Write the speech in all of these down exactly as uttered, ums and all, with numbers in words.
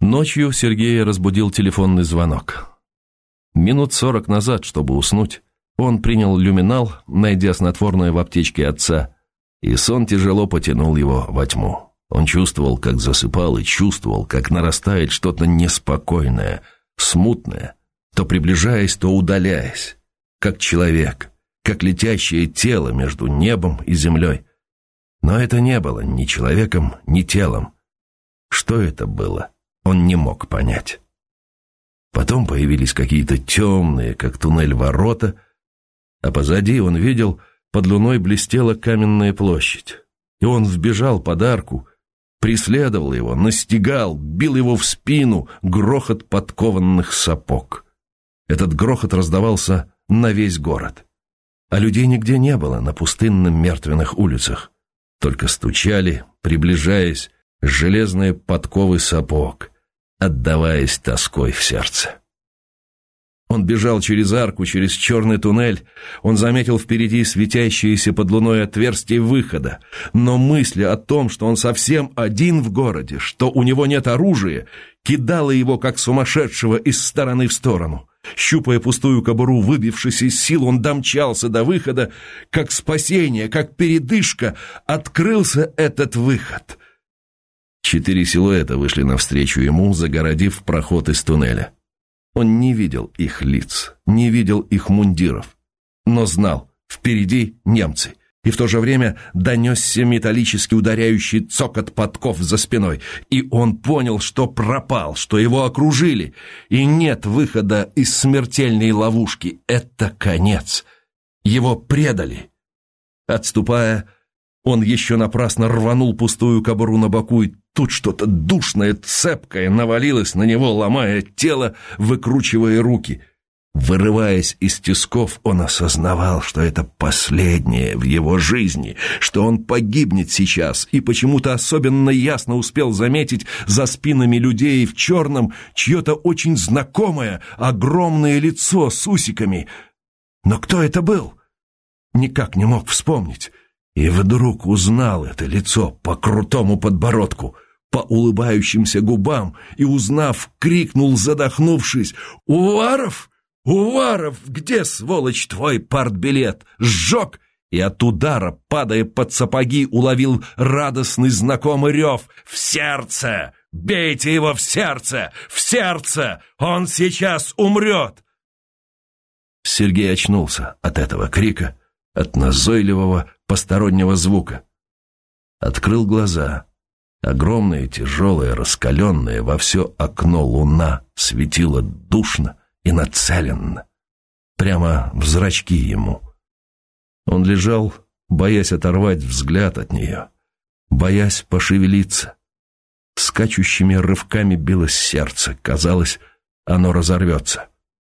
Ночью Сергея разбудил телефонный звонок. Минут сорок назад, чтобы уснуть, он принял люминал, найдя снотворное в аптечке отца, и сон тяжело потянул его во тьму. Он чувствовал, как засыпал, и чувствовал, как нарастает что-то неспокойное, смутное, то приближаясь, то удаляясь, как человек, как летящее тело между небом и землей. Но это не было ни человеком, ни телом. Что это было, он не мог понять. Потом появились какие-то темные, как туннель, ворота, а позади он видел, под луной блестела каменная площадь. И он вбежал под арку, преследовал его, настигал, бил его в спину грохот подкованных сапог. Этот грохот раздавался на весь город. А людей нигде не было на пустынных мертвенных улицах. Только стучали, приближаясь, железные подковы сапог, отдаваясь тоской в сердце. Он бежал через арку, через черный туннель. Он заметил впереди светящееся под луной отверстие выхода. Но мысль о том, что он совсем один в городе, что у него нет оружия, кидала его, как сумасшедшего, из стороны в сторону. Щупая пустую кобуру, выбившись из сил, он домчался до выхода. Как спасение, как передышка, открылся этот выход. Четыре силуэта вышли навстречу ему, загородив проход из туннеля. Он не видел их лиц, не видел их мундиров, но знал, впереди немцы, и в то же время донесся металлически ударяющий цокот подков за спиной, и он понял, что пропал, что его окружили, и нет выхода из смертельной ловушки. Это конец. Его предали. Отступая, он еще напрасно рванул пустую кобуру на боку, и тут что-то душное, цепкое навалилось на него, ломая тело, выкручивая руки. Вырываясь из тисков, он осознавал, что это последнее в его жизни, что он погибнет сейчас, и почему-то особенно ясно успел заметить за спинами людей в черном чье-то очень знакомое, огромное лицо с усиками. Но кто это был? Никак не мог вспомнить. И вдруг узнал это лицо по крутому подбородку, по улыбающимся губам, и, узнав, крикнул, задохнувшись: «Уваров! Уваров! Где, сволочь, твой партбилет? Сжег!» И от удара, падая под сапоги, уловил радостный знакомый рев: «В сердце! Бейте его в сердце! В сердце! Он сейчас умрет!» Сергей очнулся от этого крика, от назойливого постороннего звука. Открыл глаза. Огромная, тяжелая, раскаленная во все окно луна светила душно и нацеленно, прямо в зрачки ему. Он лежал, боясь оторвать взгляд от нее, боясь пошевелиться. Скачущими рывками билось сердце, казалось, оно разорвется.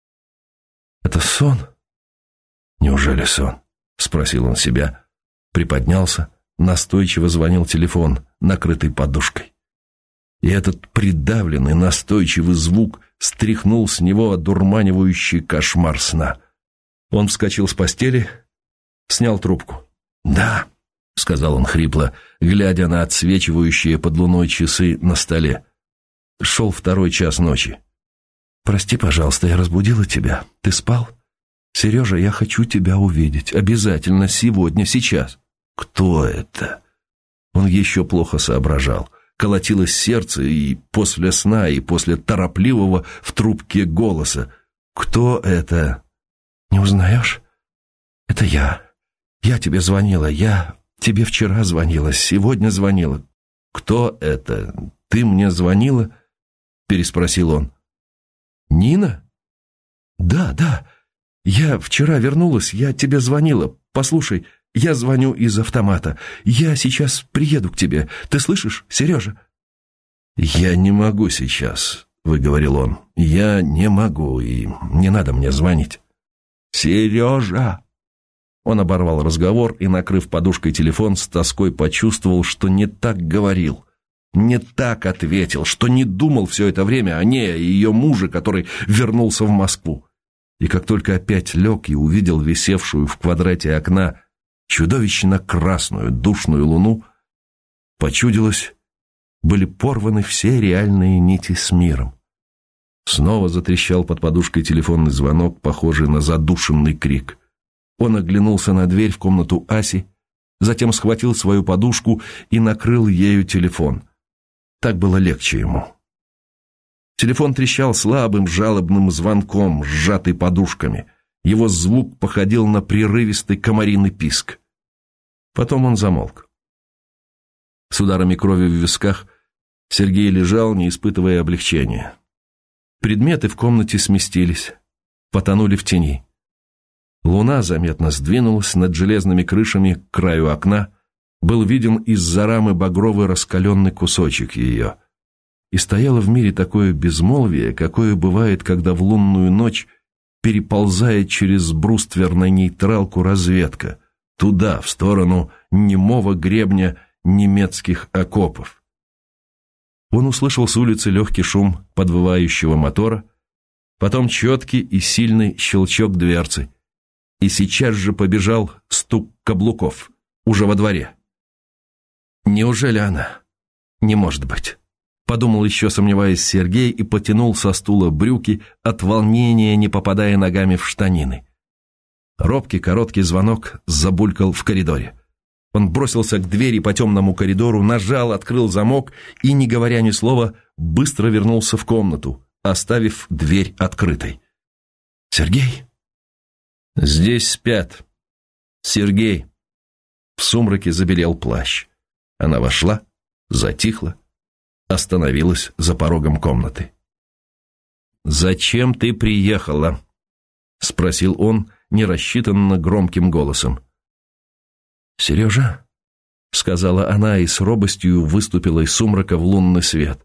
«Это сон? Неужели сон?» — спросил он себя. Приподнялся, настойчиво звонил телефон, накрытый подушкой. И этот придавленный, настойчивый звук стряхнул с него одурманивающий кошмар сна. Он вскочил с постели, снял трубку. «Да», — сказал он хрипло, глядя на отсвечивающие под луной часы на столе. Шел второй час ночи. «Прости, пожалуйста, я разбудила тебя. Ты спал? Сережа, я хочу тебя увидеть. Обязательно, сегодня, сейчас». «Кто это?» Он еще плохо соображал. Колотилось сердце и после сна, и после торопливого в трубке голоса. «Кто это?» «Не узнаешь? Это я. Я тебе звонила. Я тебе вчера звонила, сегодня звонила». «Кто это? Ты мне звонила?» Переспросил он. «Нина?» «Да, да. Я вчера вернулась, я тебе звонила. Послушай, я звоню из автомата. Я сейчас приеду к тебе. Ты слышишь, Сережа?» «Я не могу сейчас», — выговорил он. «Я не могу, и не надо мне звонить». «Сережа!» Он оборвал разговор и, накрыв подушкой телефон, с тоской почувствовал, что не так говорил, не так ответил, что не думал все это время о ней, о ее муже, который вернулся в Москву. И как только опять лег и увидел висевшую в квадрате окна чудовищно красную душную луну, почудилось, были порваны все реальные нити с миром. Снова затрещал под подушкой телефонный звонок, похожий на задушенный крик. Он оглянулся на дверь в комнату Аси, затем схватил свою подушку и накрыл ею телефон. Так было легче ему. Телефон трещал слабым жалобным звонком, сжатый подушками. Его звук походил на прерывистый комариный писк. Потом он замолк. С ударами крови в висках Сергей лежал, не испытывая облегчения. Предметы в комнате сместились, потонули в тени. Луна заметно сдвинулась над железными крышами к краю окна, был виден из-за рамы багровый раскаленный кусочек ее. И стояло в мире такое безмолвие, какое бывает, когда в лунную ночь переползает через бруствер на нейтралку разведка, туда, в сторону немого гребня немецких окопов. Он услышал с улицы легкий шум подвывающего мотора, потом четкий и сильный щелчок дверцы, и сейчас же побежал стук каблуков, уже во дворе. «Неужели она? Не может быть», — подумал еще, сомневаясь, Сергей, и потянул со стула брюки, от волнения не попадая ногами в штанины. Робкий короткий звонок забулькал в коридоре. Он бросился к двери по темному коридору, нажал, открыл замок и, не говоря ни слова, быстро вернулся в комнату, оставив дверь открытой. «Сергей?» «Здесь спят. Сергей». В сумраке забелел плащ. Она вошла, затихла, остановилась за порогом комнаты. «Зачем ты приехала?» — спросил он нерассчитанно громким голосом. «Сережа?» — сказала она и с робостью выступила из сумрака в лунный свет.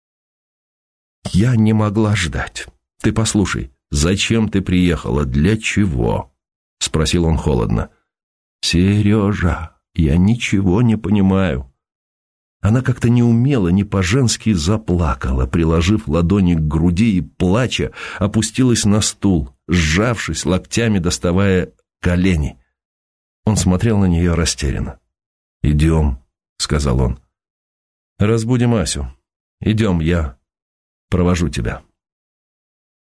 «Я не могла ждать. Ты послушай, зачем ты приехала? Для чего?» — спросил он холодно. «Сережа, я ничего не понимаю». Она как-то неумело, не по-женски заплакала, приложив ладони к груди и, плача, опустилась на стул, сжавшись, локтями доставая колени. Он смотрел на нее растерянно. «Идем», — сказал он. «Разбудим Асю. Идем, я провожу тебя».